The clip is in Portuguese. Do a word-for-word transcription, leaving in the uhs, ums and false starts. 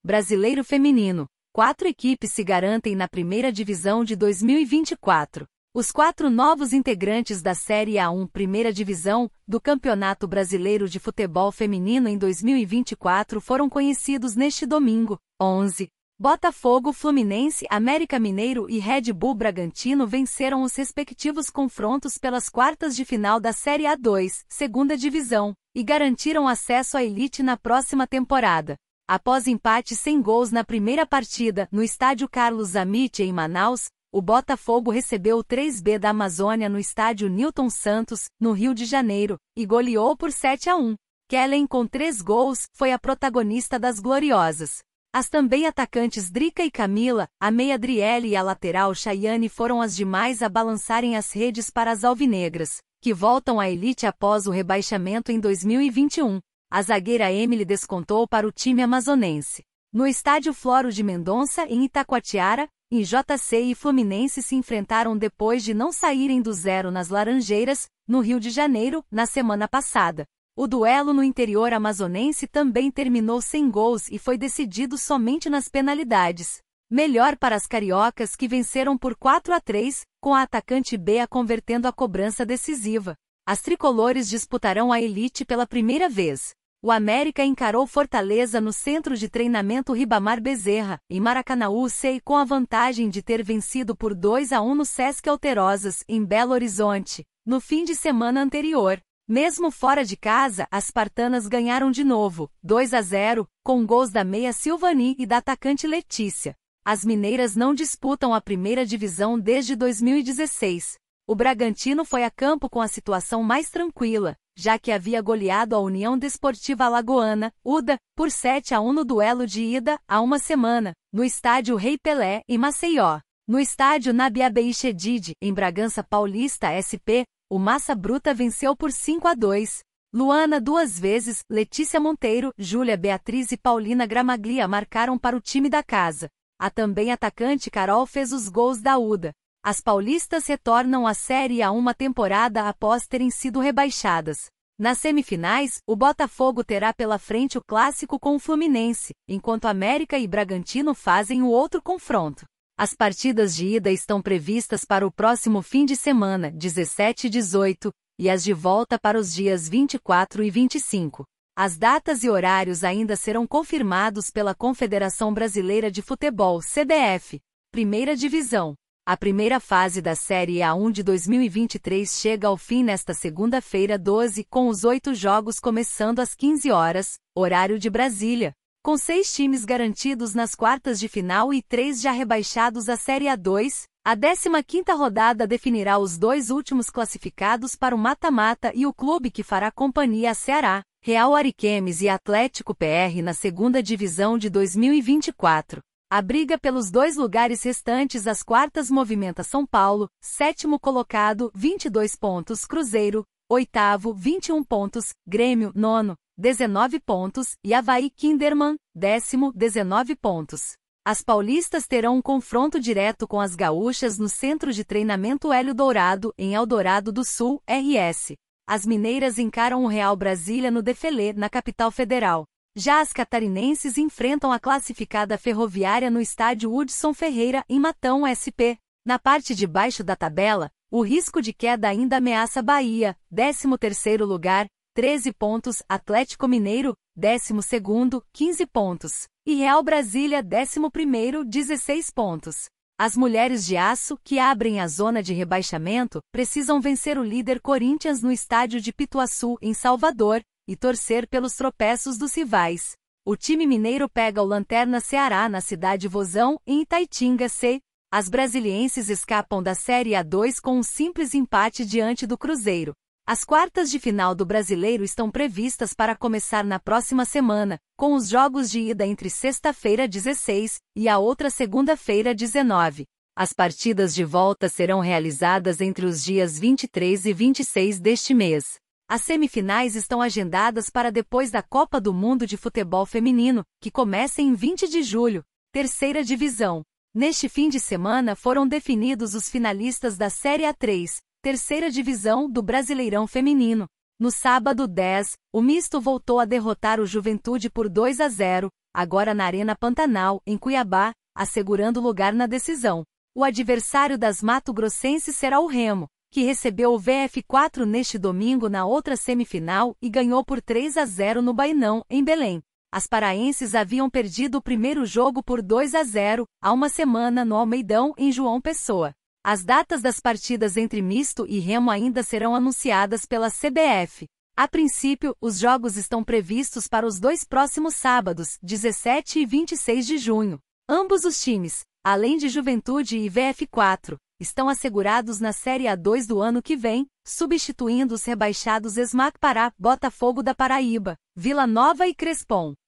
Brasileiro Feminino. Quatro equipes se garantem na primeira divisão de dois mil e vinte e quatro. Os quatro novos integrantes da Série A um Primeira Divisão do Campeonato Brasileiro de Futebol Feminino em dois mil e vinte e quatro foram conhecidos neste domingo, onze. Botafogo, Fluminense, América Mineiro e Red Bull Bragantino venceram os respectivos confrontos pelas quartas de final da Série A dois, Segunda Divisão, e garantiram acesso à elite na próxima temporada. Após empate sem gols na primeira partida, no estádio Carlos Zanetti em Manaus, o Botafogo recebeu o três B da Amazônia no estádio Newton Santos, no Rio de Janeiro, e goleou por sete a um. Kellen, com três gols, foi a protagonista das gloriosas. As também atacantes Drica e Camila, a meia Adriele e a lateral Chayane foram as demais a balançarem as redes para as alvinegras, que voltam à elite após o rebaixamento em dois mil e vinte e um. A zagueira Emily descontou para o time amazonense. No estádio Floro de Mendonça, em Itacoatiara, em J C e Fluminense se enfrentaram depois de não saírem do zero nas Laranjeiras, no Rio de Janeiro, na semana passada. O duelo no interior amazonense também terminou sem gols e foi decidido somente nas penalidades. Melhor para as cariocas que venceram por quatro a três, com a atacante Bea convertendo a cobrança decisiva. As tricolores disputarão a elite pela primeira vez. O América encarou Fortaleza no centro de treinamento Ribamar Bezerra, em Maracanaú, e com a vantagem de ter vencido por dois a um no Sesc Alterosas, em Belo Horizonte, no fim de semana anterior. Mesmo fora de casa, as partanas ganharam de novo, dois a zero, com gols da meia Silvani e da atacante Letícia. As mineiras não disputam a primeira divisão desde dois mil e dezesseis. O Bragantino foi a campo com a situação mais tranquila, já que havia goleado a União Desportiva Alagoana, U D A, por sete a um no duelo de ida, há uma semana, no estádio Rei Pelé, em Maceió. No estádio Nabi Abeichedid, em Bragança Paulista S P, o Massa Bruta venceu por cinco a dois. Luana duas vezes, Letícia Monteiro, Júlia Beatriz e Paulina Gramaglia marcaram para o time da casa. A também atacante Carol fez os gols da U D A. As paulistas retornam à Série A uma temporada após terem sido rebaixadas. Nas semifinais, o Botafogo terá pela frente o clássico com o Fluminense, enquanto América e Bragantino fazem o outro confronto. As partidas de ida estão previstas para o próximo fim de semana, dezessete e dezoito, e as de volta para os dias vinte e quatro e vinte e cinco. As datas e horários ainda serão confirmados pela Confederação Brasileira de Futebol, C B F. Primeira Divisão. A primeira fase da Série A um de dois mil e vinte e três chega ao fim nesta segunda-feira doze, com os oito jogos começando às quinze horas, horário de Brasília. Com seis times garantidos nas quartas de final e três já rebaixados à Série A dois, a décima quinta rodada definirá os dois últimos classificados para o mata-mata e o clube que fará companhia a Ceará, Real Ariquemes e Atlético P R na segunda divisão de dois mil e vinte e quatro. A briga pelos dois lugares restantes às quartas movimenta São Paulo, sétimo colocado, vinte e dois pontos, Cruzeiro, oitavo, vinte e um pontos, Grêmio, nono, dezenove pontos, e Avaí Kinderman, décimo, dezenove pontos. As paulistas terão um confronto direto com as gaúchas no Centro de Treinamento Hélio Dourado, em Eldorado do Sul, R S. As mineiras encaram o Real Brasília no Defelê, na capital federal. Já as catarinenses enfrentam a classificada Ferroviária no estádio Hudson Ferreira, em Matão, S P. Na parte de baixo da tabela, o risco de queda ainda ameaça Bahia, décimo terceiro lugar, treze pontos, Atlético Mineiro, décimo segundo, quinze pontos, e Real Brasília, décimo primeiro, dezesseis pontos. As mulheres de aço, que abrem a zona de rebaixamento, precisam vencer o líder Corinthians no estádio de Pituaçu, em Salvador, e torcer pelos tropeços dos rivais. O time mineiro pega o Lanterna Ceará na cidade Vozão, em Itaitinga C. As brasilienses escapam da Série A dois com um simples empate diante do Cruzeiro. As quartas de final do Brasileiro estão previstas para começar na próxima semana, com os jogos de ida entre sexta-feira dezesseis e a outra segunda-feira dezenove. As partidas de volta serão realizadas entre os dias vinte e três e vinte e seis deste mês. As semifinais estão agendadas para depois da Copa do Mundo de Futebol Feminino, que começa em vinte de julho. Terceira Divisão. Neste fim de semana foram definidos os finalistas da Série A três, Terceira Divisão do Brasileirão Feminino. No sábado dez, o misto voltou a derrotar o Juventude por dois a zero, agora na Arena Pantanal, em Cuiabá, assegurando lugar na decisão. O adversário das mato-grossenses será o Remo, que recebeu o V F quatro neste domingo na outra semifinal e ganhou por três a zero no Bainão, em Belém. As paraenses haviam perdido o primeiro jogo por dois a zero, há uma semana no Almeidão, em João Pessoa. As datas das partidas entre Misto e Remo ainda serão anunciadas pela C B F. A princípio, os jogos estão previstos para os dois próximos sábados, dezessete e vinte e seis de junho. Ambos os times, além de Juventude e V F quatro, estão assegurados na Série A dois do ano que vem, substituindo os rebaixados Esmac Pará, Botafogo da Paraíba, Vila Nova e Crespon.